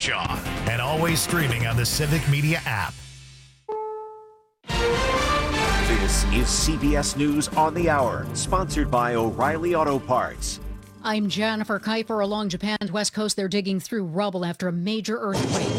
Bradshaw, and always streaming on the Civic Media app. This is CBS News on the Hour, sponsored by O'Reilly Auto Parts. I'm Jennifer Kuiper. Along Japan's west coast, they're digging through rubble after a major earthquake.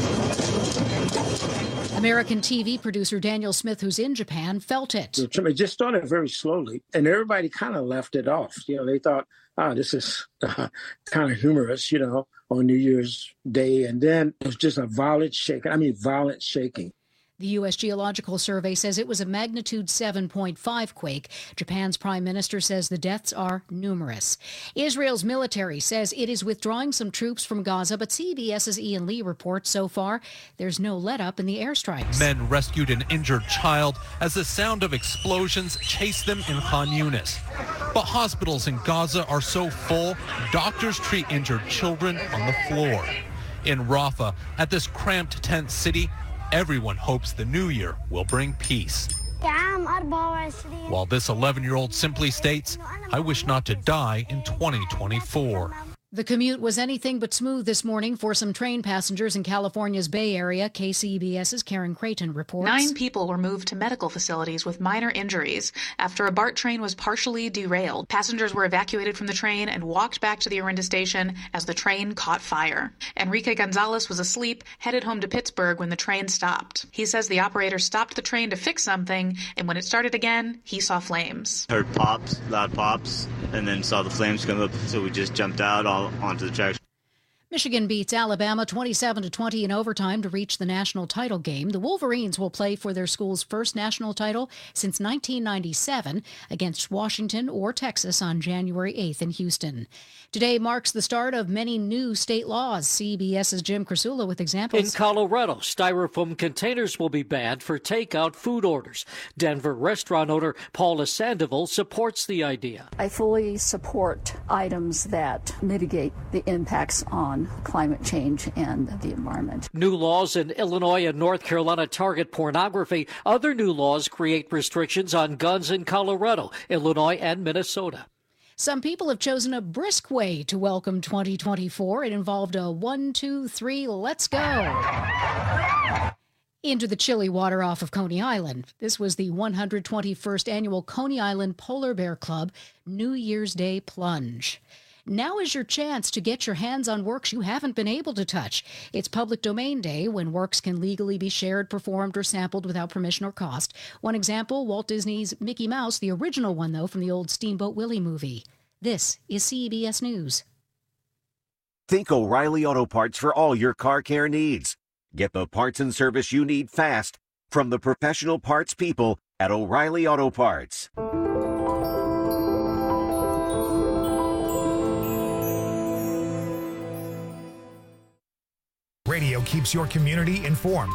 American TV producer Daniel Smith, who's in Japan, felt it. It just started very slowly, and everybody kind of left it off. They thought, this is kind of humorous, on New Year's Day. And then it was just a violent shaking. The U.S. Geological Survey says it was a magnitude 7.5 quake. Japan's prime minister says the deaths are numerous. Israel's military says it is withdrawing some troops from Gaza, but CBS's Ian Lee reports so far there's no let-up in the airstrikes. Men rescued an injured child as the sound of explosions chased them in Khan Yunis. But hospitals in Gaza are so full, doctors treat injured children on the floor. In Rafah, at this cramped tent city, everyone hopes the new year will bring peace. While this 11-year-old simply states, I wish not to die in 2024. The commute was anything but smooth this morning for some train passengers in California's Bay Area. KCBS's Karen Creighton reports. 9 people were moved to medical facilities with minor injuries after a BART train was partially derailed. Passengers were evacuated from the train and walked back to the Orinda station as the train caught fire. Enrique Gonzalez was asleep, headed home to Pittsburgh when the train stopped. He says the operator stopped the train to fix something, and when it started again, he saw flames. Heard pops, loud pops, and then saw the flames come up, so we just jumped out onto the tracks. Michigan beats Alabama 27-20 in overtime to reach the national title game. The Wolverines will play for their school's first national title since 1997 against Washington or Texas on January 8th in Houston. Today marks the start of many new state laws. CBS's Jim Krasula with examples. In Colorado, styrofoam containers will be banned for takeout food orders. Denver restaurant owner Paula Sandoval supports the idea. I fully support items that mitigate the impacts on climate change and the environment. New laws in Illinois and North Carolina target pornography. Other new laws create restrictions on guns in Colorado, Illinois, and Minnesota. Some people have chosen a brisk way to welcome 2024. It involved a 1, 2, 3, let's go into the chilly water off of Coney Island. This was the 121st annual Coney Island Polar Bear Club New Year's Day plunge. Now is your chance to get your hands on works you haven't been able to touch. It's Public Domain Day, when works can legally be shared, performed, or sampled without permission or cost. One example, Walt Disney's Mickey Mouse, the original one, though, from the old Steamboat Willie movie. This is CBS News. Think O'Reilly Auto Parts for all your car care needs. Get the parts and service you need fast from the professional parts people at O'Reilly Auto Parts. Radio keeps your community informed.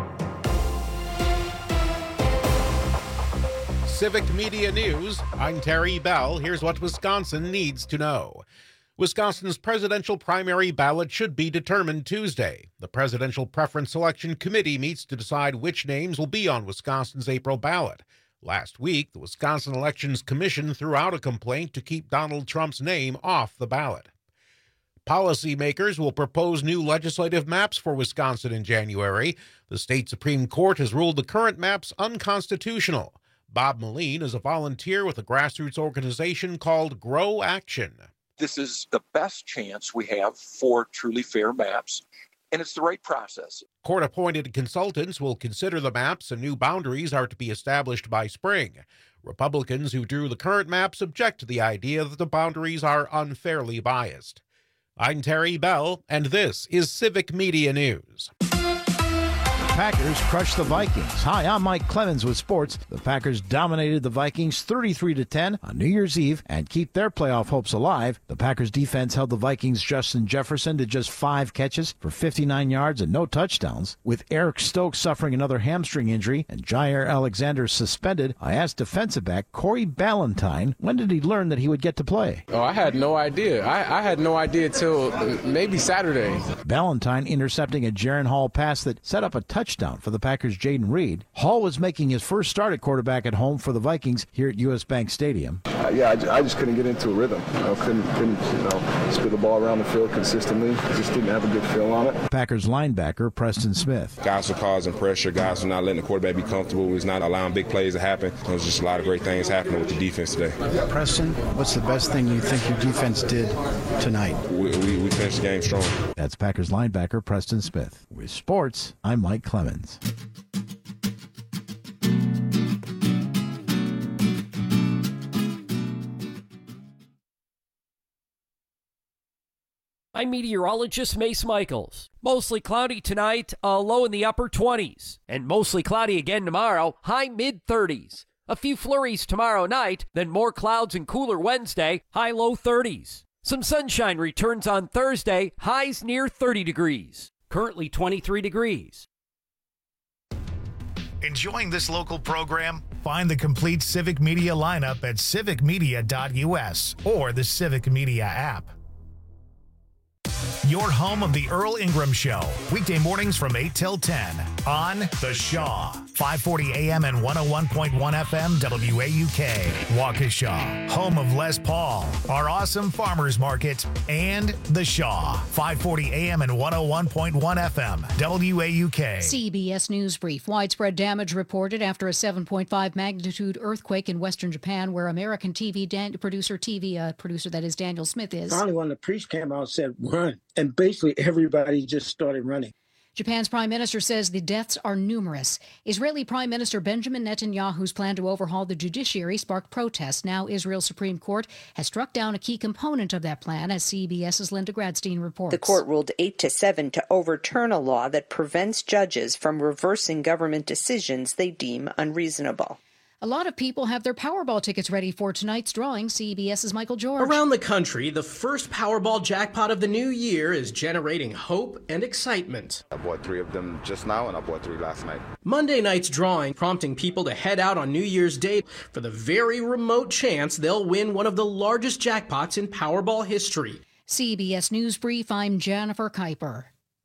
Civic Media News, I'm Terry Bell. Here's what Wisconsin needs to know. Wisconsin's presidential primary ballot should be determined Tuesday. The Presidential Preference Selection Committee meets to decide which names will be on Wisconsin's April ballot. Last week, the Wisconsin Elections Commission threw out a complaint to keep Donald Trump's name off the ballot. Policymakers will propose new legislative maps for Wisconsin in January. The state Supreme Court has ruled the current maps unconstitutional. Bob Moline is a volunteer with a grassroots organization called Grow Action. This is the best chance we have for truly fair maps, and it's the right process. Court-appointed consultants will consider the maps, and new boundaries are to be established by spring. Republicans who drew the current maps object to the idea that the boundaries are unfairly biased. I'm Terry Bell, and this is Civic Media News. Packers crushed the Vikings. Hi, I'm Mike Clemens with sports. The Packers dominated the Vikings 33-10 on New Year's Eve and keep their playoff hopes alive. The Packers defense held the Vikings' Justin Jefferson to just 5 catches for 59 yards and no touchdowns. With Eric Stokes suffering another hamstring injury and Jair Alexander suspended, I asked defensive back Corey Ballantyne when did he learn that he would get to play. Oh, I had no idea. I had no idea till maybe Saturday. Ballantyne intercepting a Jaren Hall pass that set up a touchdown touchdown for the Packers' Jaden Reed. Hall was making his first start at quarterback at home for the Vikings here at U.S. Bank Stadium. I just couldn't get into a rhythm. Couldn't spit the ball around the field consistently. Just didn't have a good feel on it. Packers linebacker Preston Smith. Guys were causing pressure. Guys were not letting the quarterback be comfortable. We was not allowing big plays to happen. There was just a lot of great things happening with the defense today. Preston, what's the best thing you think your defense did tonight? We finished the game strong. That's Packers linebacker Preston Smith. With sports, I'm Mike Clemens. I'm meteorologist Mace Michaels. Mostly cloudy tonight, a low in the upper 20s. And mostly cloudy again tomorrow, high mid-30s. A few flurries tomorrow night, then more clouds and cooler Wednesday, high low 30s. Some sunshine returns on Thursday, highs near 30 degrees. Currently 23 degrees. Enjoying this local program? Find the complete Civic Media lineup at civicmedia.us or the Civic Media app. Your home of the Earl Ingram Show, weekday mornings from 8 till 10 on The Shaw, 540 AM and 101.1 FM WAUK, Waukesha, home of Les Paul, our awesome farmers market, and The Shaw, 540 AM and 101.1 FM WAUK. CBS News Brief. Widespread damage reported after a 7.5 magnitude earthquake in western Japan, where American TV producer that is Daniel Smith is. Finally, when the priest came out and said, run. And basically everybody just started running. Japan's prime minister says the deaths are numerous. Israeli Prime Minister Benjamin Netanyahu's plan to overhaul the judiciary sparked protests. Now Israel's Supreme Court has struck down a key component of that plan, as CBS's Linda Gradstein reports. The court ruled 8-7 to overturn a law that prevents judges from reversing government decisions they deem unreasonable. A lot of people have their Powerball tickets ready for tonight's drawing. CBS's Michael George. Around the country, the first Powerball jackpot of the new year is generating hope and excitement. I bought 3 of them just now, and I bought 3 last night. Monday night's drawing prompting people to head out on New Year's Day for the very remote chance they'll win one of the largest jackpots in Powerball history. CBS News Brief, I'm Jennifer Kuiper.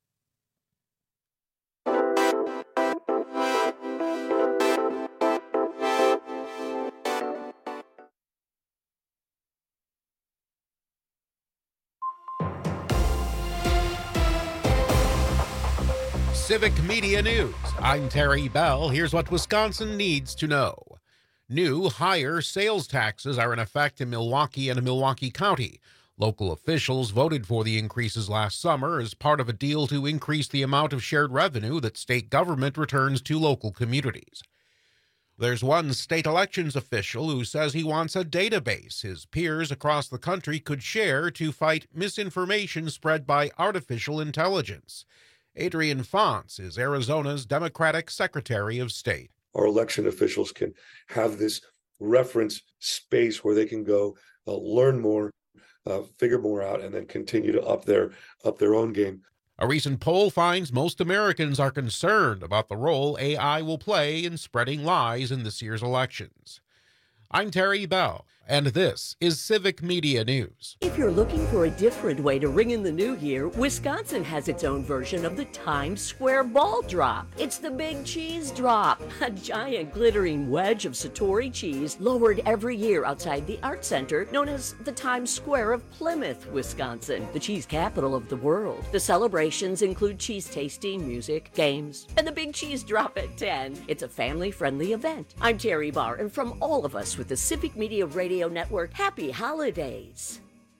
Civic Media News. I'm Terry Bell. Here's what Wisconsin needs to know. New, higher sales taxes are in effect in Milwaukee and Milwaukee County. Local officials voted for the increases last summer as part of a deal to increase the amount of shared revenue that state government returns to local communities. There's one state elections official who says he wants a database his peers across the country could share to fight misinformation spread by artificial intelligence. Adrian Fonts is Arizona's Democratic Secretary of State. Our election officials can have this reference space where they can go learn more, figure more out, and then continue to up their own game. A recent poll finds most Americans are concerned about the role AI will play in spreading lies in this year's elections. I'm Terry Bell, and this is Civic Media News. If you're looking for a different way to ring in the new year, Wisconsin has its own version of the Times Square Ball Drop. It's the Big Cheese Drop, a giant glittering wedge of Satori cheese lowered every year outside the Art Center, known as the Times Square of Plymouth, Wisconsin, the cheese capital of the world. The celebrations include cheese tasting, music, games, and the Big Cheese Drop at 10. It's a family-friendly event. I'm Terry Barr, and from all of us with the Civic Media Radio Network, happy holidays.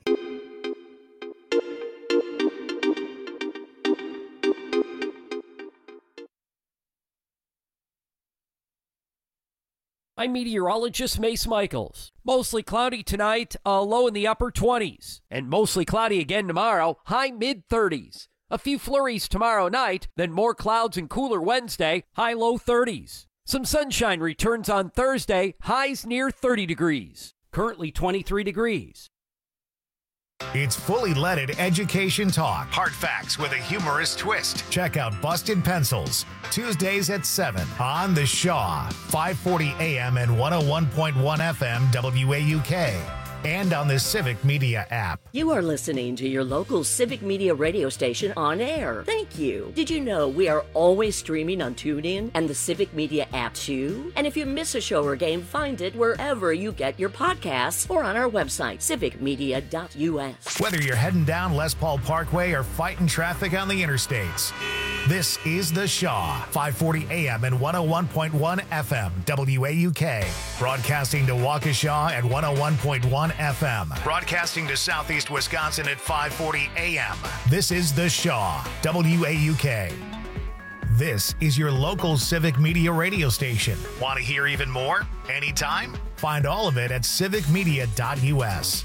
I'm meteorologist Mace Michaels. Mostly cloudy tonight, a low in the upper 20s. And mostly cloudy again tomorrow, high mid-30s. A few flurries tomorrow night, then more clouds and cooler Wednesday, high low 30s. Some sunshine returns on Thursday, highs near 30 degrees. Currently 23 degrees. It's fully leaded education talk. Hard facts with a humorous twist. Check out Busted Pencils, Tuesdays at 7 on The Shaw, 540 AM and 101.1 FM WAUK. and on the Civic Media app. You are listening to your local Civic Media radio station on air. Thank you. Did you know we are always streaming on TuneIn and the Civic Media app too? And if you miss a show or game, find it wherever you get your podcasts or on our website, civicmedia.us. Whether you're heading down Les Paul Parkway or fighting traffic on the interstates, this is The Shaw, 540 AM and 101.1 FM, WAUK. Broadcasting to Waukesha at 101.1 FM. Broadcasting to Southeast Wisconsin at 540 AM. This is The Shaw, WAUK. This is your local Civic Media radio station. Want to hear even more? Anytime? Find all of it at civicmedia.us.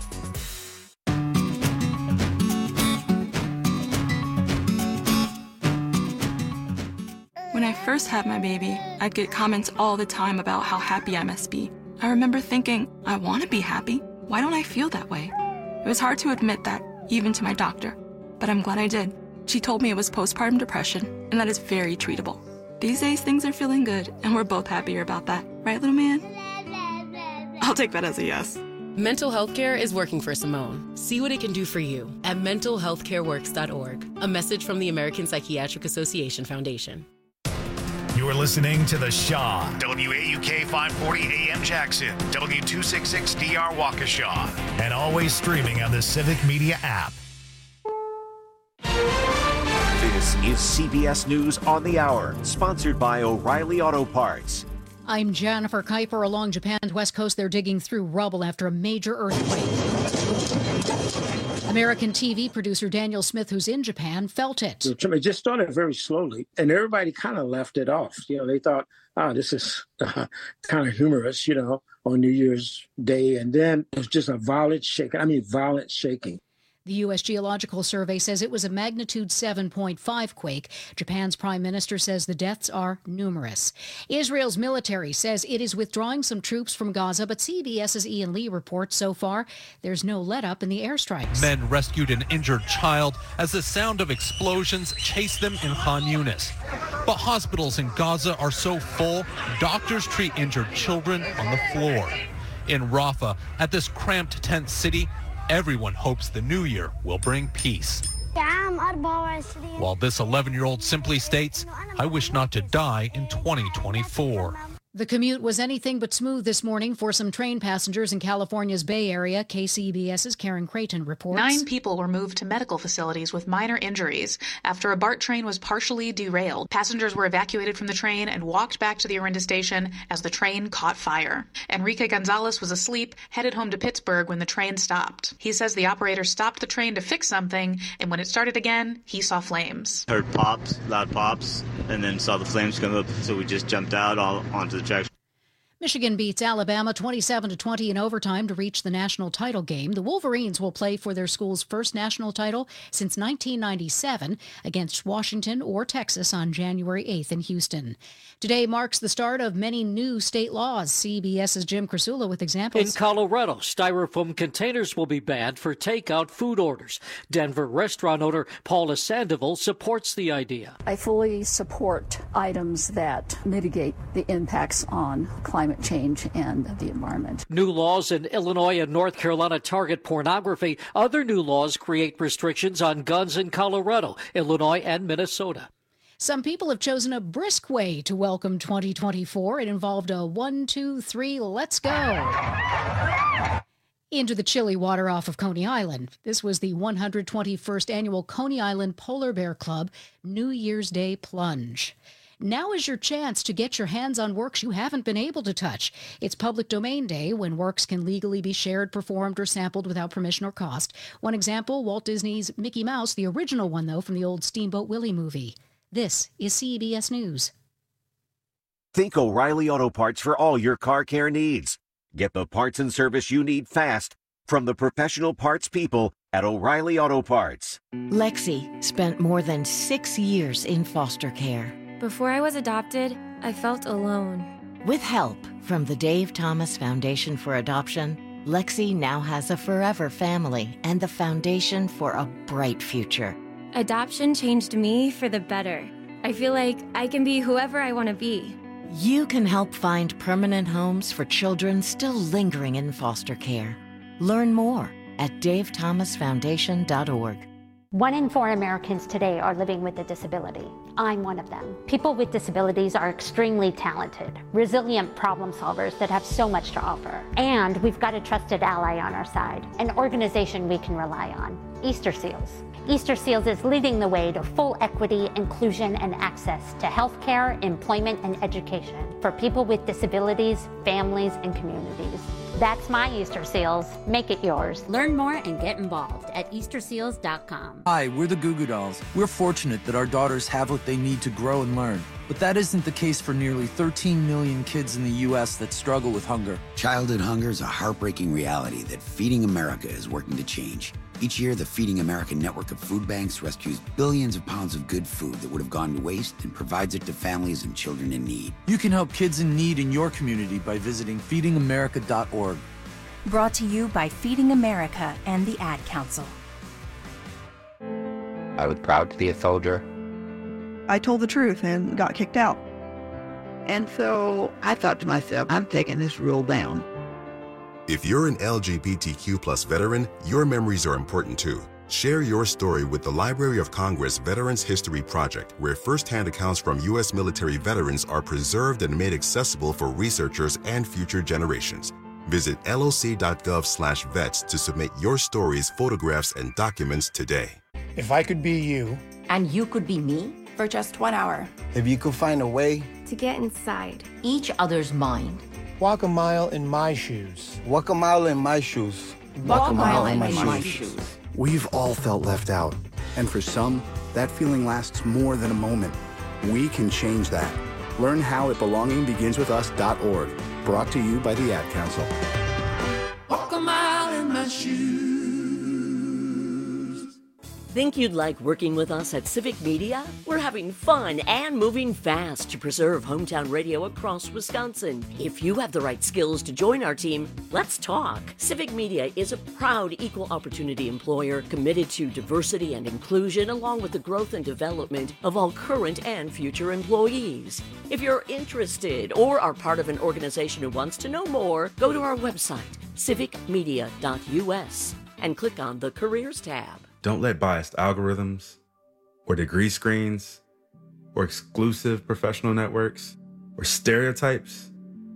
When I first had my baby, I'd get comments all the time about how happy I must be. I remember thinking, I want to be happy. Why don't I feel that way? It was hard to admit that, even to my doctor. But I'm glad I did. She told me it was postpartum depression, and that is very treatable. These days, things are feeling good, and we're both happier about that. Right, little man? I'll take that as a yes. Mental health care is working for Simone. See what it can do for you at mentalhealthcareworks.org. A message from the American Psychiatric Association Foundation. You're listening to The Shaw, WAUK 540 AM Jackson, W266DR Waukesha, and always streaming on the Civic Media app. This is CBS News on the Hour, sponsored by O'Reilly Auto Parts. I'm Jennifer Kuiper. Along Japan's west coast, they're digging through rubble after a major earthquake. American TV producer Daniel Smith, who's in Japan, felt it. It just started very slowly, and everybody kind of left it off. They thought, this is kind of humorous, on New Year's Day. And then it was just a violent shaking. The U.S. Geological Survey says it was a magnitude 7.5 quake. Japan's prime minister says the deaths are numerous. Israel's military says it is withdrawing some troops from Gaza, but CBS's Ian Lee reports so far there's no let-up in the airstrikes. Men rescued an injured child as the sound of explosions chased them in Khan Yunis. But hospitals in Gaza are so full, doctors treat injured children on the floor. In Rafah, at this cramped tent city, everyone hopes the new year will bring peace. While this 11-year-old simply states, I wish not to die in 2024. The commute was anything but smooth this morning for some train passengers in California's Bay Area. KCBS's Karen Creighton reports. 9 people were moved to medical facilities with minor injuries after a BART train was partially derailed. Passengers were evacuated from the train and walked back to the Orinda station as the train caught fire. Enrique Gonzalez was asleep, headed home to Pittsburgh when the train stopped. He says the operator stopped the train to fix something, and when it started again, he saw flames. Heard pops, loud pops, and then saw the flames come up, so we just jumped out all onto the track. Michigan beats Alabama 27-20 in overtime to reach the national title game. The Wolverines will play for their school's first national title since 1997 against Washington or Texas on January 8th in Houston. Today marks the start of many new state laws. CBS's Jim Krasula with examples. In Colorado, styrofoam containers will be banned for takeout food orders. Denver restaurant owner Paula Sandoval supports the idea. I fully support items that mitigate the impacts on climate change and the environment. New laws in Illinois and North Carolina target pornography. Other new laws create restrictions on guns in Colorado, Illinois, and Minnesota. Some people have chosen a brisk way to welcome 2024. It involved a 1, 2, 3, let's go into the chilly water off of Coney Island. This was the 121st annual Coney Island Polar Bear Club New Year's Day Plunge. Now is your chance to get your hands on works you haven't been able to touch. It's Public Domain Day, when works can legally be shared, performed, or sampled without permission or cost. One example, Walt Disney's Mickey Mouse, the original one, though, from the old Steamboat Willie movie. This is CBS News. Think O'Reilly Auto Parts for all your car care needs. Get the parts and service you need fast from the professional parts people at O'Reilly Auto Parts. Lexi spent more than 6 years in foster care. Before I was adopted, I felt alone. With help from the Dave Thomas Foundation for Adoption, Lexi now has a forever family and the foundation for a bright future. Adoption changed me for the better. I feel like I can be whoever I want to be. You can help find permanent homes for children still lingering in foster care. Learn more at davethomasfoundation.org. 1 in 4 Americans today are living with a disability. I'm one of them. People with disabilities are extremely talented, resilient problem solvers that have so much to offer. And we've got a trusted ally on our side, an organization we can rely on, Easter Seals. Easter Seals is leading the way to full equity, inclusion, and access to healthcare, employment, and education for people with disabilities, families, and communities. That's my Easter Seals. Make it yours. Learn more and get involved at easterseals.com. Hi, we're the Goo Goo Dolls. We're fortunate that our daughters have what they need to grow and learn. But that isn't the case for nearly 13 million kids in the U.S. that struggle with hunger. Childhood hunger is a heartbreaking reality that Feeding America is working to change. Each year, the Feeding America network of food banks rescues billions of pounds of good food that would have gone to waste and provides it to families and children in need. You can help kids in need in your community by visiting feedingamerica.org. Brought to you by Feeding America and the Ad Council. I was proud to be a soldier. I told the truth and got kicked out. And so I thought to myself, I'm taking this rule down. If you're an LGBTQ+ veteran, your memories are important too. Share your story with the Library of Congress Veterans History Project, where first-hand accounts from U.S. military veterans are preserved and made accessible for researchers and future generations. Visit loc.gov/vets to submit your stories, photographs, and documents today. If I could be you, and you could be me, for just 1 hour. If you could find a way to get inside each other's mind. Walk a mile in my shoes. Walk a mile in my shoes. Walk a mile in my shoes. We've all felt left out. And for some, that feeling lasts more than a moment. We can change that. Learn how at belongingbeginswithus.org. Brought to you by the Ad Council. Walk a mile in my shoes. Think you'd like working with us at Civic Media? We're having fun and moving fast to preserve hometown radio across Wisconsin. If you have the right skills to join our team, let's talk. Civic Media is a proud equal opportunity employer committed to diversity and inclusion, along with the growth and development of all current and future employees. If you're interested or are part of an organization who wants to know more, go to our website, civicmedia.us, and click on the Careers tab. Don't let biased algorithms, or degree screens, or exclusive professional networks, or stereotypes.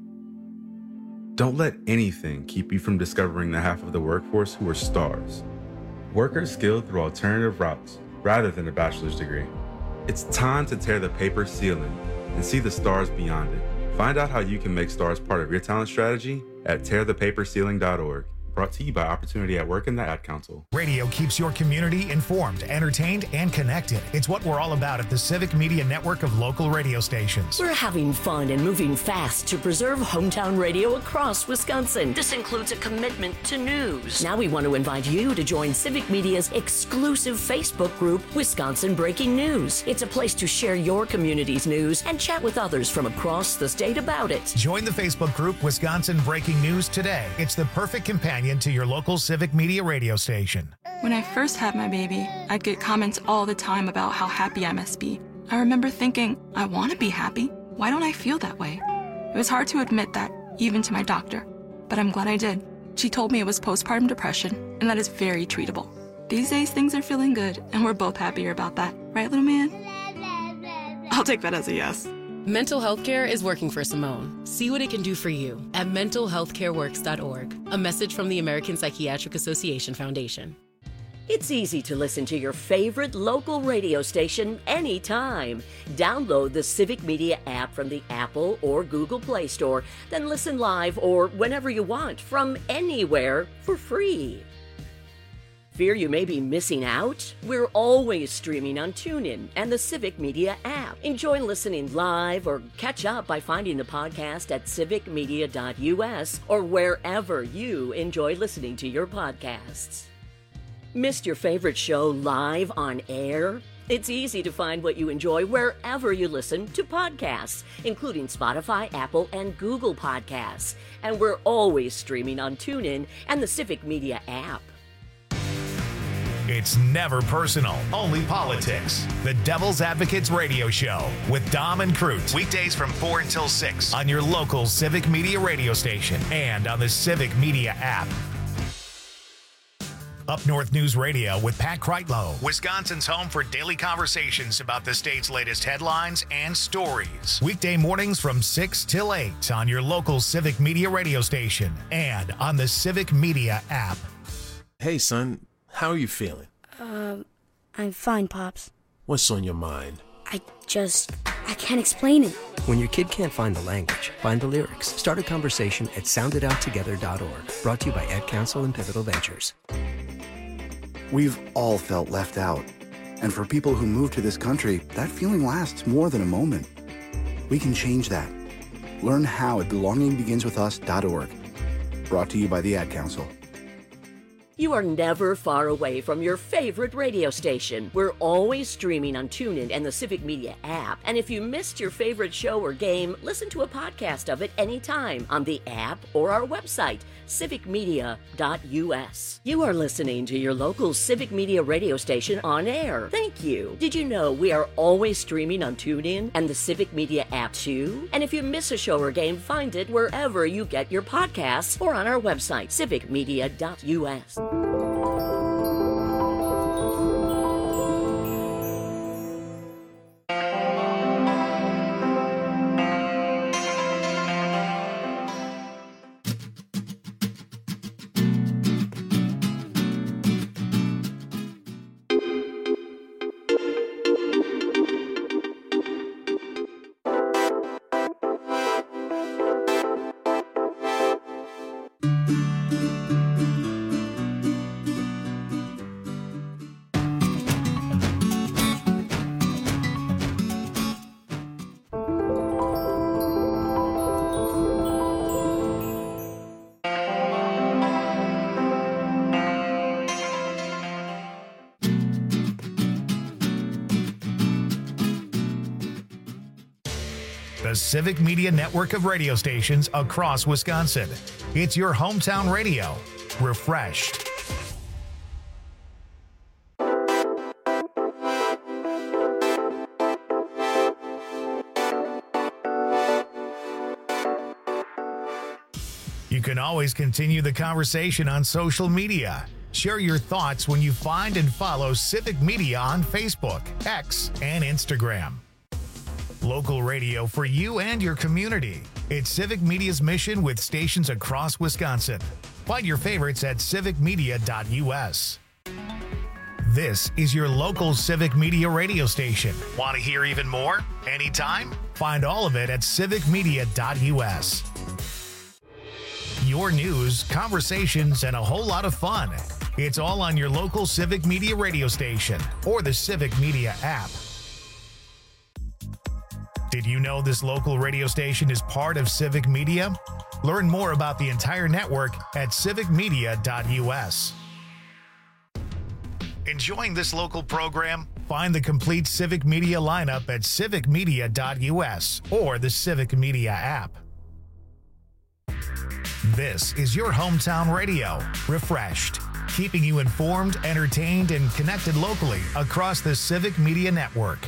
Don't let anything keep you from discovering the half of the workforce who are stars. Workers skilled through alternative routes rather than a bachelor's degree. It's time to tear the paper ceiling and see the stars beyond it. Find out how you can make stars part of your talent strategy at tearthepaperceiling.org. Brought to you by Opportunity at Work and the Ad Council. Radio keeps your community informed, entertained, and connected. It's what we're all about at the Civic Media Network of local radio stations. We're having fun and moving fast to preserve hometown radio across Wisconsin. This includes a commitment to news. Now we want to invite you to join Civic Media's exclusive Facebook group, Wisconsin Breaking News. It's a place to share your community's news and chat with others from across the state about it. Join the Facebook group, Wisconsin Breaking News today. It's the perfect companion to your local Civic Media radio station. When I first had my baby, I'd get comments all the time about how happy I must be. I remember thinking, I want to be happy. Why don't I feel that way? It was hard to admit that, even to my doctor. But I'm glad I did. She told me it was postpartum depression, and that is very treatable. These days, things are feeling good, and we're both happier about that. Right, little man? I'll take that as a yes. Mental health care is working for Simone. See what it can do for you at mentalhealthcareworks.org. A message from the American Psychiatric Association Foundation. It's easy to listen to your favorite local radio station anytime. Download the Civic Media app from the Apple or Google Play Store, then listen live or whenever you want from anywhere for free. Fear you may be missing out? We're always streaming on TuneIn and the Civic Media app. Enjoy listening live or catch up by finding the podcast at civicmedia.us or wherever you enjoy listening to your podcasts. Missed your favorite show live on air? It's easy to find what you enjoy wherever you listen to podcasts, including Spotify, Apple, and Google Podcasts. And we're always streaming on TuneIn and the Civic Media app. It's never personal, only politics. The Devil's Advocates Radio Show with Dom and Crute. Weekdays from 4 until 6 on your local Civic Media radio station and on the Civic Media app. Up North News Radio with Pat Kreitlow, Wisconsin's home for daily conversations about the state's latest headlines and stories. Weekday mornings from 6 till 8 on your local Civic Media radio station and on the Civic Media app. Hey, son, how are you feeling? I'm fine, Pops. What's on your mind? I can't explain it. When your kid can't find the language, find the lyrics. Start a conversation at soundedouttogether.org. Brought to you by Ad Council and Pivotal Ventures. We've all felt left out. And for people who move to this country, that feeling lasts more than a moment. We can change that. Learn how at belongingbeginswithus.org. Brought to you by the Ad Council. You are never far away from your favorite radio station. We're always streaming on TuneIn and the Civic Media app. And if you missed your favorite show or game, listen to a podcast of it anytime on the app or our website, civicmedia.us. You are listening to your local Civic Media radio station on air. Thank you. Did you know we are always streaming on TuneIn and the Civic Media app too? And if you miss a show or game, find it wherever you get your podcasts or on our website, civicmedia.us. The Civic Media network of radio stations across Wisconsin. It's your hometown radio. Refreshed. You can always continue the conversation on social media. Share your thoughts when you find and follow Civic Media on Facebook, X, and Instagram. Local radio for you and your community. It's Civic Media's mission with stations across Wisconsin. Find your favorites at civicmedia.us. This is your local Civic Media radio station. Want to hear even more? Anytime? Find all of it at civicmedia.us. Your news, conversations, and a whole lot of fun. It's all on your local Civic Media radio station or the Civic Media app. Did you know this local radio station is part of Civic Media? Learn more about the entire network at civicmedia.us. Enjoying this local program? Find the complete Civic Media lineup at civicmedia.us or the Civic Media app. This is your hometown radio, refreshed, keeping you informed, entertained, and connected locally across the Civic Media network.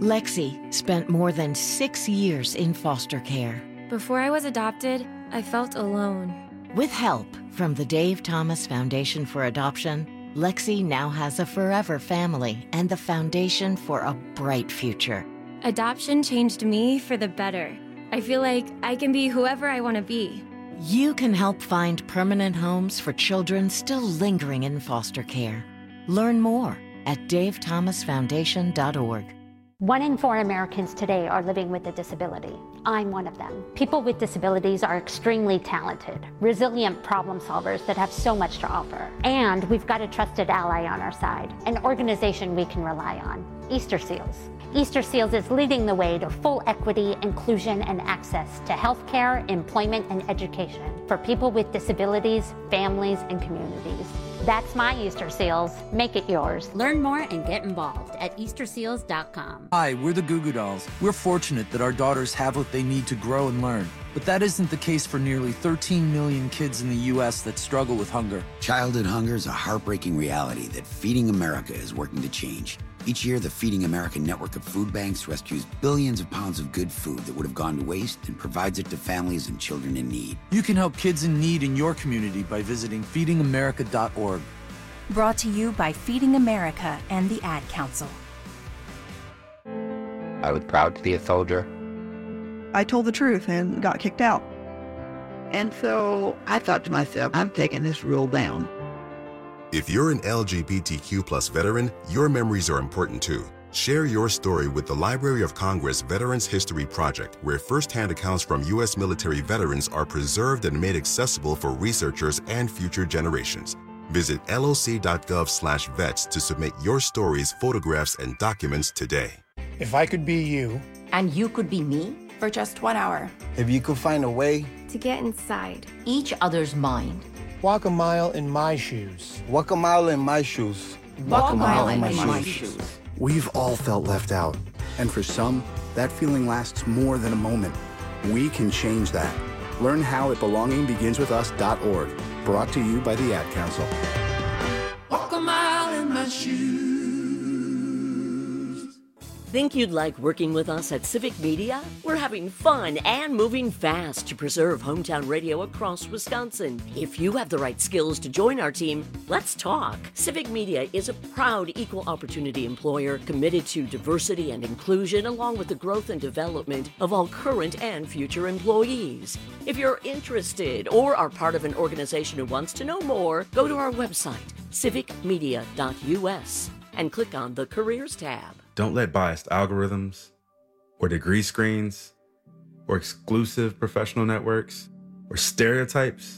Lexi spent more than 6 years in foster care. Before I was adopted, I felt alone. With help from the Dave Thomas Foundation for Adoption, Lexi now has a forever family and the foundation for a bright future. Adoption changed me for the better. I feel like I can be whoever I want to be. You can help find permanent homes for children still lingering in foster care. Learn more at davethomasfoundation.org. 1 in 4 Americans today are living with a disability. I'm one of them. People with disabilities are extremely talented, resilient problem solvers that have so much to offer. And we've got a trusted ally on our side, an organization we can rely on, Easter Seals. Easter Seals is leading the way to full equity, inclusion, and access to healthcare, employment, and education for people with disabilities, families, and communities. That's my Easter Seals. Make it yours. Learn more and get involved at easterseals.com. Hi, we're the Goo Goo Dolls. We're fortunate that our daughters have what they need to grow and learn. But that isn't the case for nearly 13 million kids in the U.S. that struggle with hunger. Childhood hunger is a heartbreaking reality that Feeding America is working to change. Each year, the Feeding America network of food banks rescues billions of pounds of good food that would have gone to waste and provides it to families and children in need. You can help kids in need in your community by visiting feedingamerica.org. Brought to you by Feeding America and the Ad Council. I was proud to be a soldier. I told the truth and got kicked out. And so I thought to myself, I'm taking this rule down. If you're an LGBTQ+ veteran, your memories are important too. Share your story with the Library of Congress Veterans History Project, where first-hand accounts from U.S. military veterans are preserved and made accessible for researchers and future generations. Visit loc.gov/vets to submit your stories, photographs, and documents today. If I could be you. And you could be me? For just 1 hour. If you could find a way to get inside each other's mind. Walk a mile in my shoes. Walk a mile in my shoes. Walk a mile in my shoes. We've all felt left out. And for some, that feeling lasts more than a moment. We can change that. Learn how at belongingbeginswithus.org. Brought to you by the Ad Council. Walk a mile in my shoes. Think you'd like working with us at Civic Media? We're having fun and moving fast to preserve hometown radio across Wisconsin. If you have the right skills to join our team, let's talk. Civic Media is a proud equal opportunity employer committed to diversity and inclusion, along with the growth and development of all current and future employees. If you're interested or are part of an organization who wants to know more, go to our website, civicmedia.us, and click on the Careers tab. Don't let biased algorithms or degree screens or exclusive professional networks or stereotypes.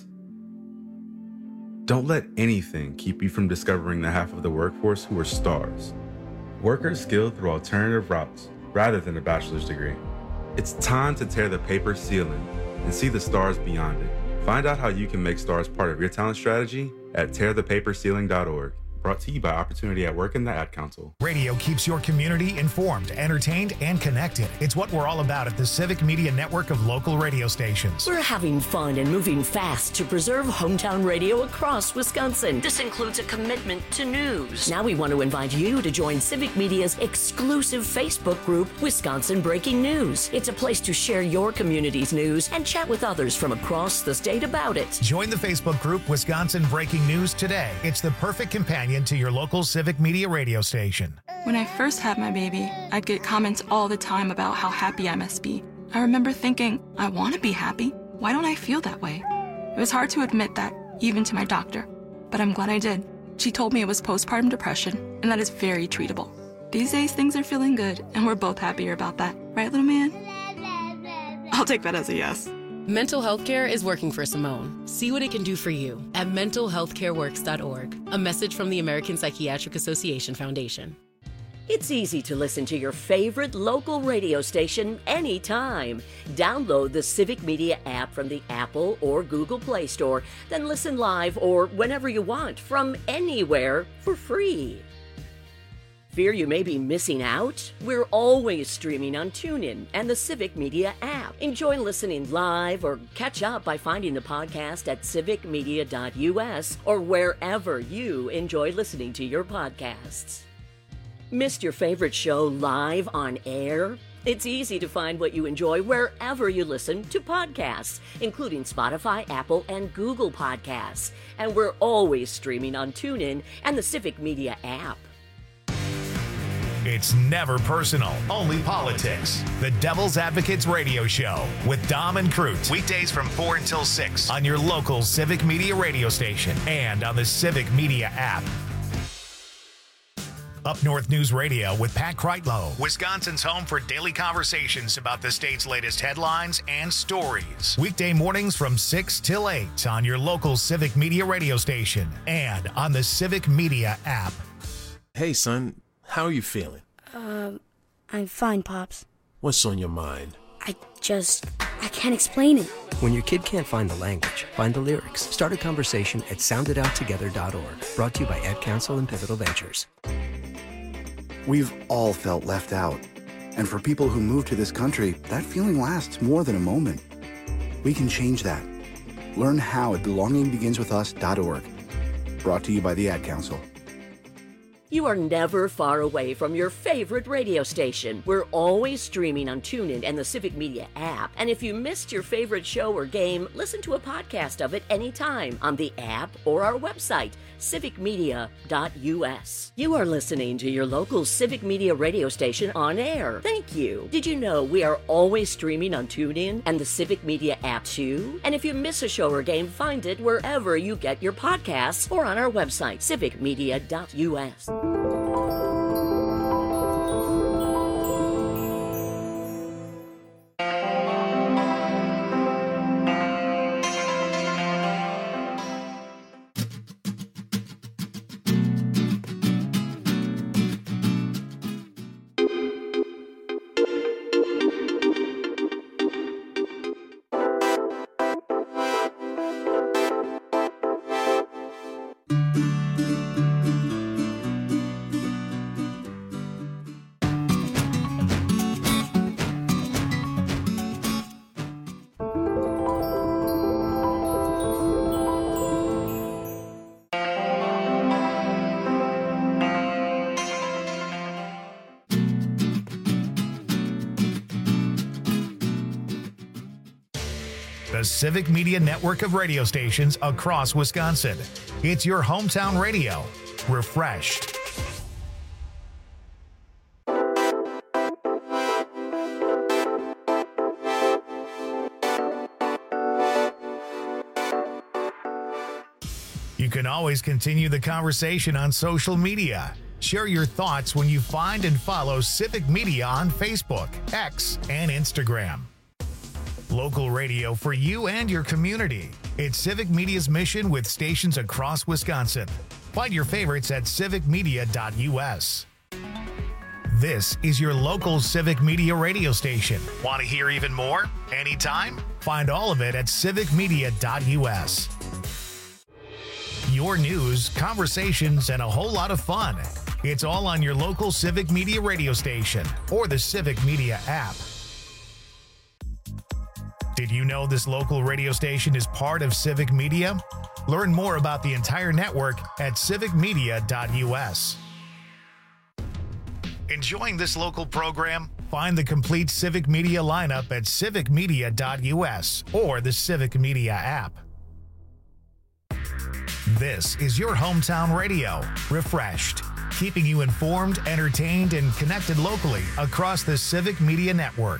Don't let anything keep you from discovering the half of the workforce who are stars. Workers skilled through alternative routes rather than a bachelor's degree. It's time to tear the paper ceiling and see the stars beyond it. Find out how you can make stars part of your talent strategy at tearthepaperceiling.org. Brought to you by Opportunity at Work and the Ad Council. Radio keeps your community informed, entertained, and connected. It's what we're all about at the Civic Media network of local radio stations. We're having fun and moving fast to preserve hometown radio across Wisconsin. This includes a commitment to news. Now we want to invite you to join Civic Media's exclusive Facebook group, Wisconsin Breaking News. It's a place to share your community's news and chat with others from across the state about it. Join the Facebook group, Wisconsin Breaking News today. It's the perfect companion to your local Civic Media radio station. When I first had my baby, I'd get comments all the time about how happy I must be. I remember thinking, I want to be happy. Why don't I feel that way? It was hard to admit that, even to my doctor. But I'm glad I did. She told me it was postpartum depression, and that is very treatable. These days, things are feeling good, and we're both happier about that. Right, little man? I'll take that as a yes. Mental health care is working for Simone. See what it can do for you at mentalhealthcareworks.org. A message from the American Psychiatric Association Foundation. It's easy to listen to your favorite local radio station anytime. Download the Civic Media app from the Apple or Google Play Store, then listen live or whenever you want from anywhere for free. Fear you may be missing out? We're always streaming on TuneIn and the Civic Media app. Enjoy listening live or catch up by finding the podcast at civicmedia.us or wherever you enjoy listening to your podcasts. Missed your favorite show live on air? It's easy to find what you enjoy wherever you listen to podcasts, including Spotify, Apple, and Google Podcasts. And we're always streaming on TuneIn and the Civic Media app. It's never personal, only politics. The Devil's Advocates Radio Show with Dom and Crute. Weekdays from 4 until 6 on your local Civic Media radio station and on the Civic Media app. Up North News Radio with Pat Kreitlow, Wisconsin's home for daily conversations about the state's latest headlines and stories. Weekday mornings from 6 till 8 on your local Civic Media radio station and on the Civic Media app. Hey, son, how are you feeling? I'm fine, Pops. What's on your mind? I can't explain it. When your kid can't find the language, find the lyrics. Start a conversation at soundedouttogether.org. Brought to you by Ad Council and Pivotal Ventures. We've all felt left out. And for people who move to this country, that feeling lasts more than a moment. We can change that. Learn how at belongingbeginswithus.org. Brought to you by the Ad Council. You are never far away from your favorite radio station. We're always streaming on TuneIn and the Civic Media app. And if you missed your favorite show or game, listen to a podcast of it anytime on the app or our website, civicmedia.us. You are listening to your local Civic Media radio station on air. Thank you. Did you know we are always streaming on TuneIn and the Civic Media app too? And if you miss a show or game, find it wherever you get your podcasts or on our website, civicmedia.us. The Civic Media network of radio stations across Wisconsin. It's your hometown radio. Refreshed. You can always continue the conversation on social media. Share your thoughts when you find and follow Civic Media on Facebook, X, and Instagram. Local radio for you and your community. It's Civic Media's mission with stations across Wisconsin. Find your favorites at civicmedia.us. This is your local Civic Media radio station. Want to hear even more? Anytime? Find all of it at civicmedia.us. Your news, conversations, and a whole lot of fun. It's all on your local Civic Media radio station or the Civic Media app. Did you know this local radio station is part of Civic Media? Learn more about the entire network at civicmedia.us. Enjoying this local program? Find the complete Civic Media lineup at civicmedia.us or the Civic Media app. This is your hometown radio, refreshed, keeping you informed, entertained, and connected locally across the Civic Media network.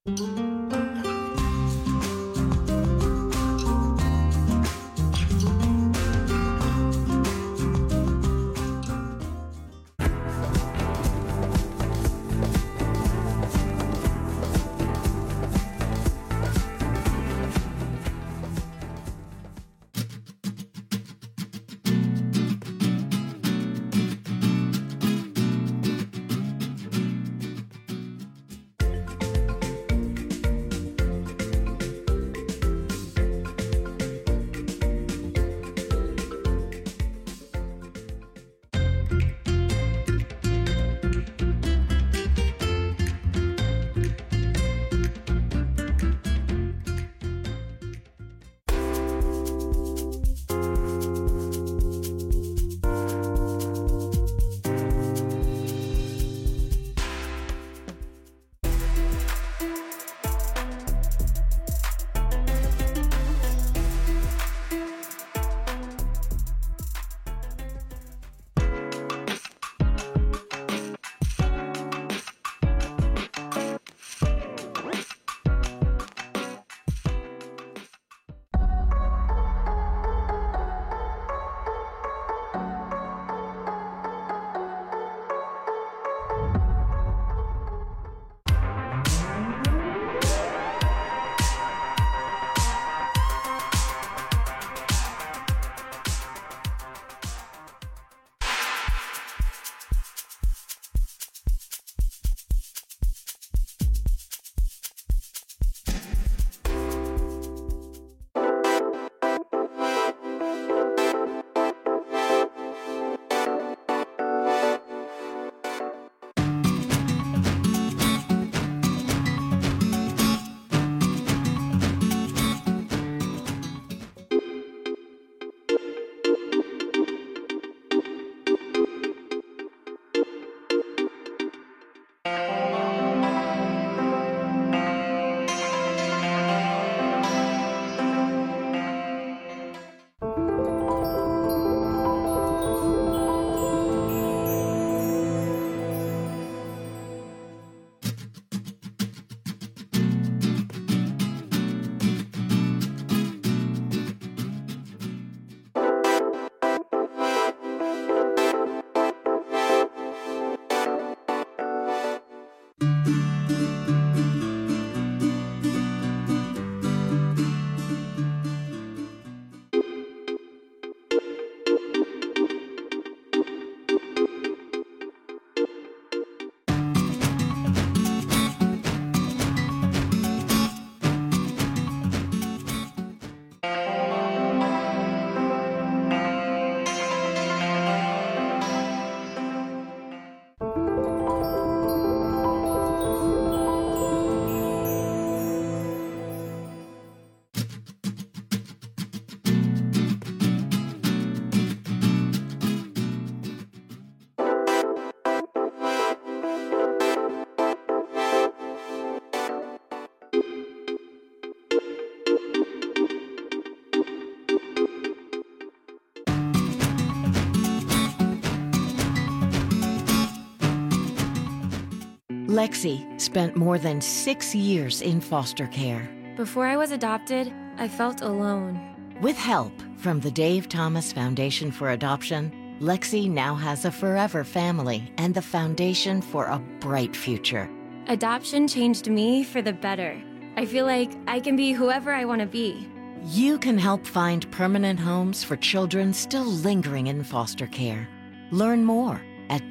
Lexi spent more than 6 years in foster care. Before I was adopted, I felt alone. With help from the Dave Thomas Foundation for Adoption, Lexi now has a forever family and the foundation for a bright future. Adoption changed me for the better. I feel like I can be whoever I want to be. You can help find permanent homes for children still lingering in foster care. Learn more at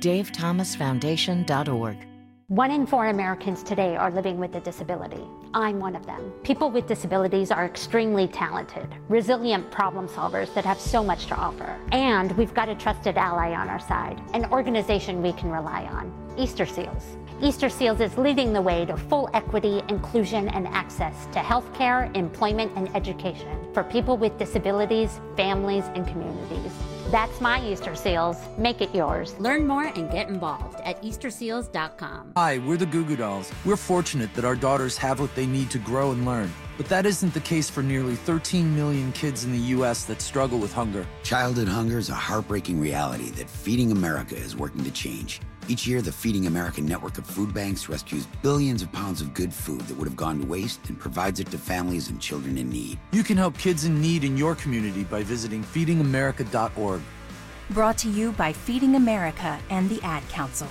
davethomasfoundation.org. 1 in 4 Americans today are living with a disability. I'm one of them. People with disabilities are extremely talented, resilient problem solvers that have so much to offer. And we've got a trusted ally on our side, an organization we can rely on, Easter Seals. Easter Seals is leading the way to full equity, inclusion, and access to healthcare, employment, and education for people with disabilities, families, and communities. That's my Easter Seals. Make it yours. Learn more and get involved at EasterSeals.com. Hi, we're the Goo Goo Dolls. We're fortunate that our daughters have what they need to grow and learn. But that isn't the case for nearly 13 million kids in the U.S. that struggle with hunger. Childhood hunger is a heartbreaking reality that Feeding America is working to change. Each year, the Feeding America network of food banks rescues billions of pounds of good food that would have gone to waste and provides it to families and children in need. You can help kids in need in your community by visiting feedingamerica.org. Brought to you by Feeding America and the Ad Council.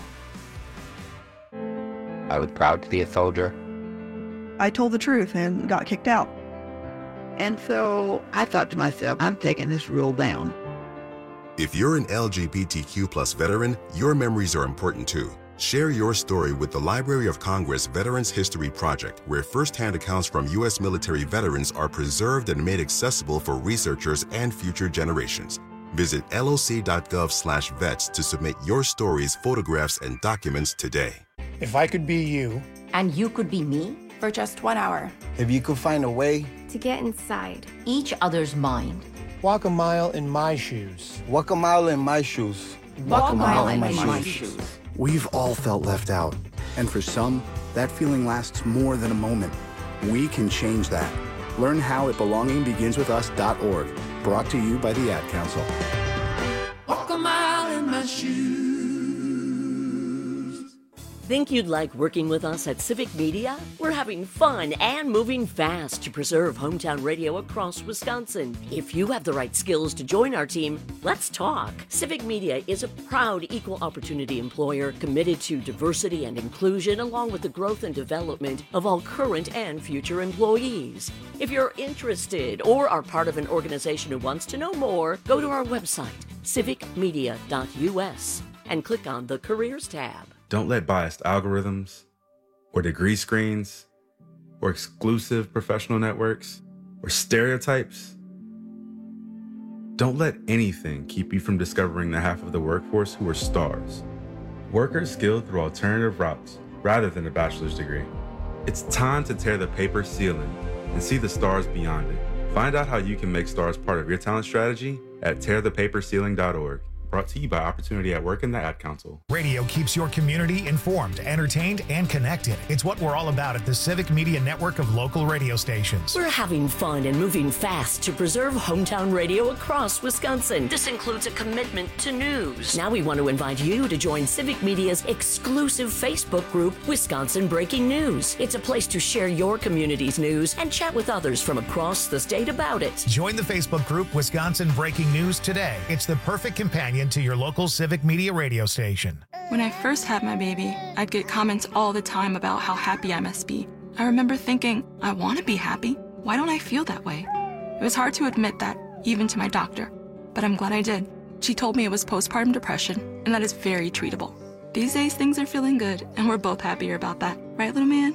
I was proud to be a soldier. I told the truth and got kicked out. And so I thought to myself, I'm taking this rule down. If you're an LGBTQ+ veteran, your memories are important too. Share your story with the Library of Congress Veterans History Project, where firsthand accounts from U.S. military veterans are preserved and made accessible for researchers and future generations. Visit loc.gov/vets to submit your stories, photographs, and documents today. If I could be you. And you could be me? For just 1 hour. If you could find a way To get inside each other's mind. Walk a mile in my shoes. Walk a mile in my shoes. Walk a mile in my shoes. We've all felt left out. And for some, that feeling lasts more than a moment. We can change that. Learn how at belongingbeginswithus.org. Brought to you by the Ad Council. Walk a mile in my shoes. Think you'd like working with us at Civic Media? We're having fun and moving fast to preserve hometown radio across Wisconsin. If you have the right skills to join our team, let's talk. Civic Media is a proud equal opportunity employer committed to diversity and inclusion, along with the growth and development of all current and future employees. If you're interested or are part of an organization who wants to know more, go to our website, civicmedia.us, and click on the Careers tab. Don't let biased algorithms or degree screens or exclusive professional networks or stereotypes. Don't let anything keep you from discovering the half of the workforce who are stars. Workers skilled through alternative routes rather than a bachelor's degree. It's time to tear the paper ceiling and see the stars beyond it. Find out how you can make stars part of your talent strategy at tearthepaperceiling.org. Brought to you by Opportunity at Work and the Ad Council. Radio keeps your community informed, entertained, and connected. It's what we're all about at the Civic Media network of local radio stations. We're having fun and moving fast to preserve hometown radio across Wisconsin. This includes a commitment to news. Now we want to invite you to join Civic Media's exclusive Facebook group, Wisconsin Breaking News. It's a place to share your community's news and chat with others from across the state about it. Join the Facebook group Wisconsin Breaking News today. It's the perfect companion to your local Civic Media radio station. When I first had my baby, I'd get comments all the time about how happy I must be. I remember thinking, I want to be happy. Why don't I feel that way? It was hard to admit that, even to my doctor, but I'm glad I did. She told me it was postpartum depression, and that is very treatable. These days, things are feeling good, and we're both happier about that. Right, little man?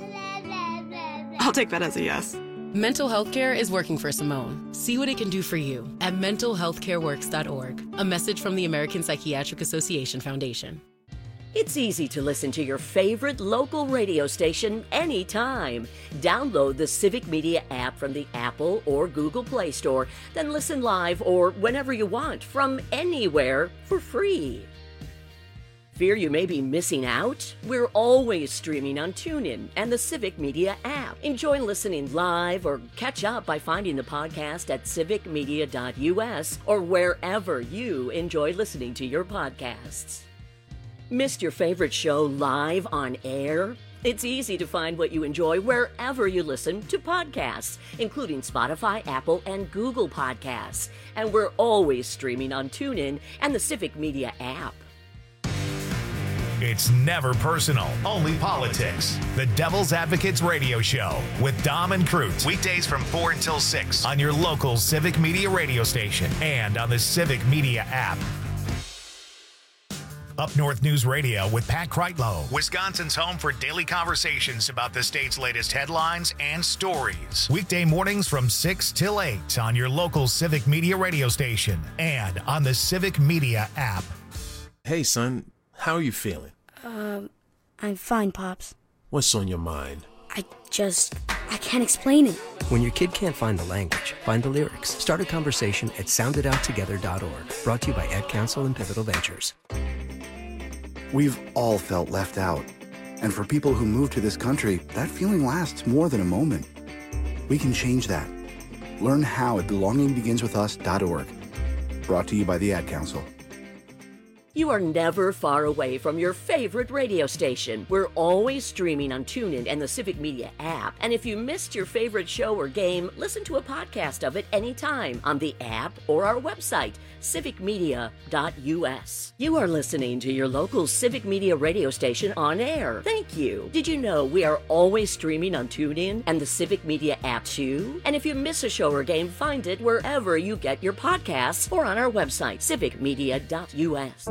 I'll take that as a yes. Mental health care is working for Simone. See what it can do for you at mentalhealthcareworks.org. A message from the American Psychiatric Association Foundation. It's easy to listen to your favorite local radio station anytime. Download the Civic Media app from the Apple or Google Play Store, then listen live or whenever you want from anywhere for free. Fear you may be missing out? We're always streaming on TuneIn and the Civic Media app. Enjoy listening live or catch up by finding the podcast at civicmedia.us or wherever you enjoy listening to your podcasts. Missed your favorite show live on air? It's easy to find what you enjoy wherever you listen to podcasts, including Spotify, Apple, and Google Podcasts. And we're always streaming on TuneIn and the Civic Media app. It's never personal, only politics. The Devil's Advocates Radio Show with Dom and Crute. Weekdays from 4 until 6 on your local Civic Media radio station and on the Civic Media app. Up North News Radio with Pat Kreitlow, Wisconsin's home for daily conversations about the state's latest headlines and stories. Weekday mornings from 6 till 8 on your local Civic Media radio station and on the Civic Media app. Hey, son, how are you feeling? I'm fine, Pops. What's on your mind? I can't explain it. When your kid can't find the language, find the lyrics. Start a conversation at soundedouttogether.org. Brought to you by Ad Council and Pivotal Ventures. We've all felt left out. And for people who move to this country, that feeling lasts more than a moment. We can change that. Learn how at belongingbeginswithus.org. Brought to you by the Ad Council. You are never far away from your favorite radio station. We're always streaming on TuneIn and the Civic Media app. And if you missed your favorite show or game, listen to a podcast of it anytime on the app or our website, civicmedia.us. You are listening to your local Civic Media radio station on air. Thank you. Did you know we are always streaming on TuneIn and the Civic Media app too? And if you miss a show or game, find it wherever you get your podcasts or on our website, civicmedia.us.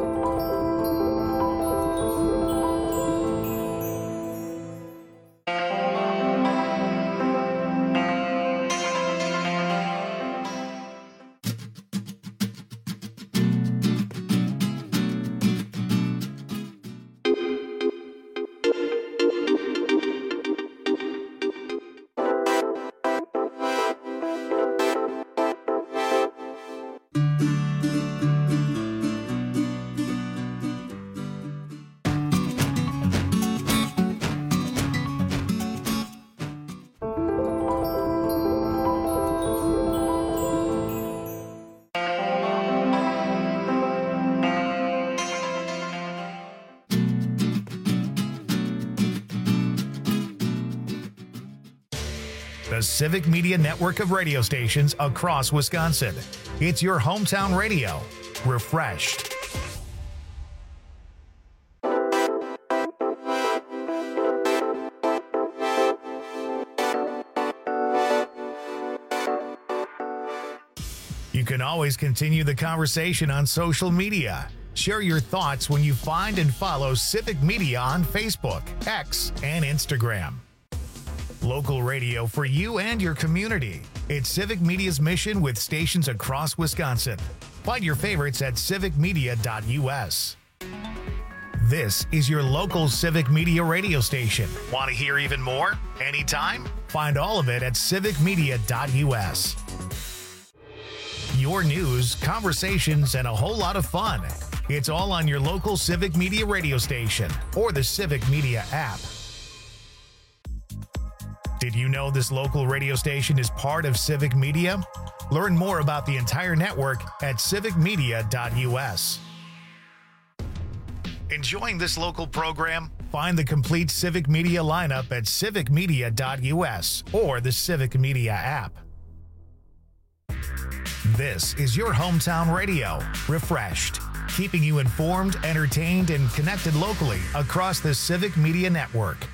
The Civic Media network of radio stations across Wisconsin. It's your hometown radio, refreshed. You can always continue the conversation on social media. Share your thoughts when you find and follow Civic Media on Facebook, X, and Instagram. Local radio for you and your community. It's Civic Media's mission with stations across Wisconsin. Find your favorites at civicmedia.us. This is your local Civic Media radio station. Want to hear even more? Anytime? Find all of it at civicmedia.us. Your news, conversations, and a whole lot of fun. It's all on your local Civic Media radio station or the Civic Media app. Did you know this local radio station is part of Civic Media? Learn more about the entire network at civicmedia.us. Enjoying this local program? Find the complete Civic Media lineup at civicmedia.us or the Civic Media app. This is your hometown radio, refreshed, keeping you informed, entertained, and connected locally across the Civic Media network.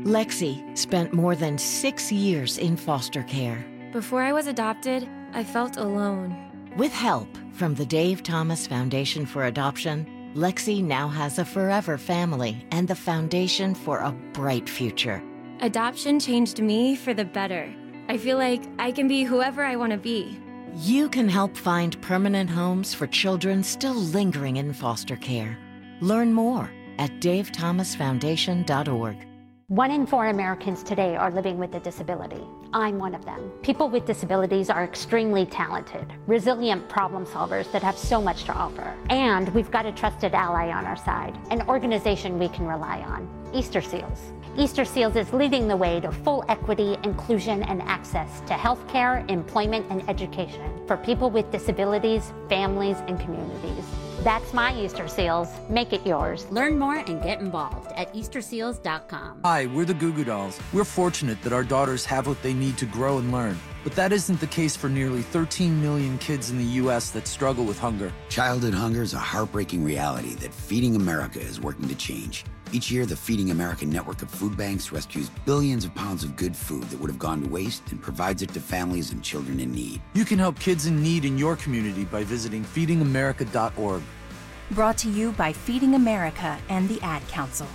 Lexi spent more than 6 years in foster care. Before I was adopted, I felt alone. With help from the Dave Thomas Foundation for Adoption, Lexi now has a forever family and the foundation for a bright future. Adoption changed me for the better. I feel like I can be whoever I want to be. You can help find permanent homes for children still lingering in foster care. Learn more at davethomasfoundation.org. 1 in 4 Americans today are living with a disability. I'm one of them. People with disabilities are extremely talented, resilient problem solvers that have so much to offer. And we've got a trusted ally on our side, an organization we can rely on, Easter Seals. Easter Seals is leading the way to full equity, inclusion, and access to healthcare, employment, and education for people with disabilities, families, and communities. That's my Easter Seals. Make it yours. Learn more and get involved at EasterSeals.com. Hi, we're the Goo Goo Dolls. We're fortunate that our daughters have what they need to grow and learn. But that isn't the case for nearly 13 million kids in the U.S. that struggle with hunger. Childhood hunger is a heartbreaking reality that Feeding America is working to change. Each year, the Feeding America network of food banks rescues billions of pounds of good food that would have gone to waste and provides it to families and children in need. You can help kids in need in your community by visiting feedingamerica.org. Brought to you by Feeding America and the Ad Council.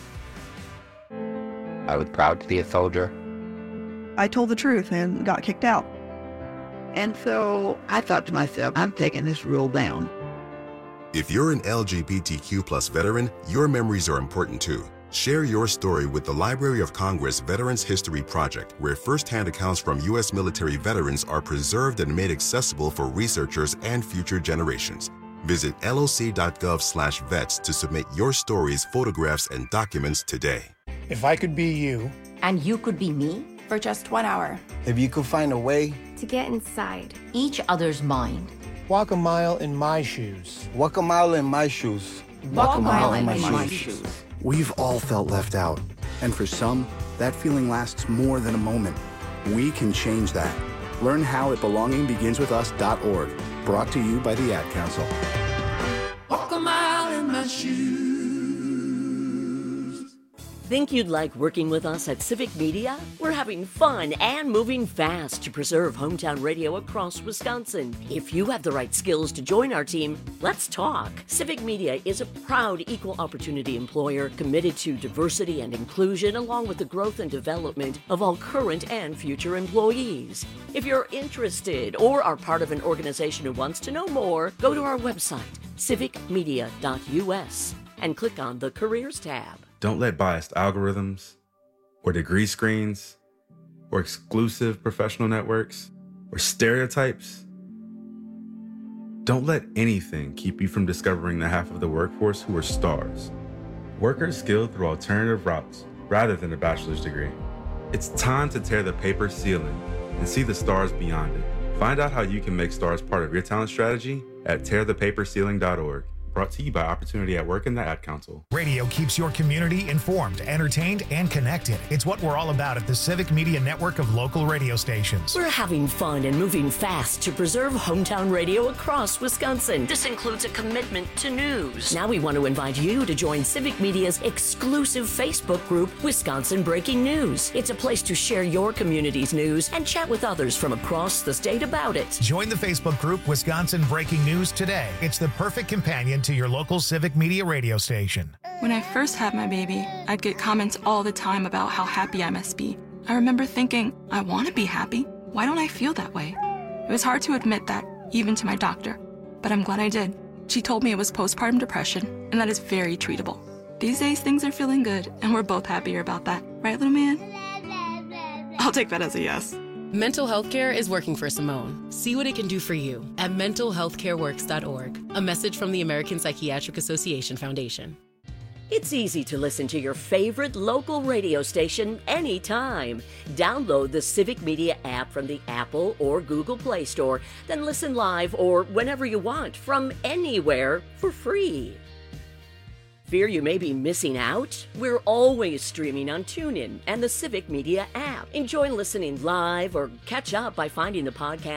I was proud to be a soldier. I told the truth and got kicked out. And so I thought to myself, I'm taking this rule down. If you're an LGBTQ+ veteran, your memories are important too. Share your story with the Library of Congress Veterans History Project, where first-hand accounts from U.S. military veterans are preserved and made accessible for researchers and future generations. Visit loc.gov/vets to submit your stories, photographs, and documents today. If I could be you. And you could be me? For just 1 hour. If you could find a way. To get inside. Each other's mind. Walk a mile in my shoes. Walk a mile in my shoes. Walk a mile in my shoes. We've all felt left out. And for some, that feeling lasts more than a moment. We can change that. Learn how at belongingbeginswithus.org. Brought to you by the Ad Council. Walk a mile in my shoes. Think you'd like working with us at Civic Media? We're having fun and moving fast to preserve hometown radio across Wisconsin. If you have the right skills to join our team, let's talk. Civic Media is a proud equal opportunity employer committed to diversity and inclusion, along with the growth and development of all current and future employees. If you're interested or are part of an organization who wants to know more, go to our website, civicmedia.us, and click on the Careers tab. Don't let biased algorithms or degree screens or exclusive professional networks or stereotypes. Don't let anything keep you from discovering the half of the workforce who are stars. Workers skilled through alternative routes rather than a bachelor's degree. It's time to tear the paper ceiling and see the stars beyond it. Find out how you can make stars part of your talent strategy at tearthepaperceiling.org. Brought to you by Opportunity at Work and the Ad Council. Radio keeps your community informed, entertained, and connected. It's what we're all about at the Civic Media network of local radio stations. We're having fun and moving fast to preserve hometown radio across Wisconsin. This includes a commitment to news. Now we want to invite you to join Civic Media's exclusive Facebook group, Wisconsin Breaking News. It's a place to share your community's news and chat with others from across the state about it. Join the Facebook group, Wisconsin Breaking News today. It's the perfect companion to your local Civic Media radio station. When I first had my baby, I'd get comments all the time about how happy I must be. I remember thinking, I want to be happy. Why don't I feel that way? It was hard to admit that, even to my doctor, but I'm glad I did. She told me it was postpartum depression, and that is very treatable. These days, things are feeling good, and we're both happier about that. Right, little man? I'll take that as a yes. Mental health care is working for Simone. See what it can do for you at mentalhealthcareworks.org. A message from the American Psychiatric Association Foundation. It's easy to listen to your favorite local radio station anytime. Download the Civic Media app from the Apple or Google Play Store, then listen live or whenever you want from anywhere for free. Fear you may be missing out? We're always streaming on TuneIn and the Civic Media app. Enjoy listening live or catch up by finding the podcast